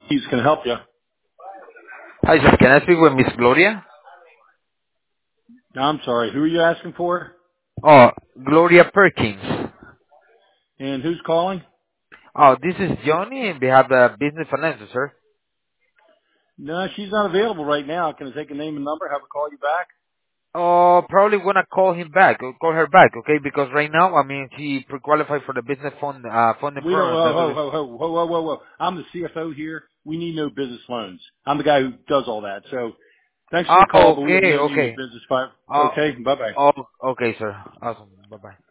He's can help you. Hi, sir. Can I speak with Miss Gloria? No, I'm sorry. Who are you asking for? Oh, Gloria Perkins. And who's calling? Oh, this is Johnny on behalf of Business Finance, sir. No, she's not available right now. Can I take a name and number? Have her call you back? Oh, probably gonna call him back, or call her back, okay? Because right now, I mean, she pre-qualified for the business funding We don't. program. Whoa, That's what whoa, whoa, whoa, whoa, whoa, whoa, whoa. I'm the CFO here. We need no business loans. I'm the guy who does all that. So, thanks for Ah, your call, but we have okay, no need of okay. business. Fine. Oh, Okay. Bye bye. oh, okay, sir. Awesome. Bye-bye.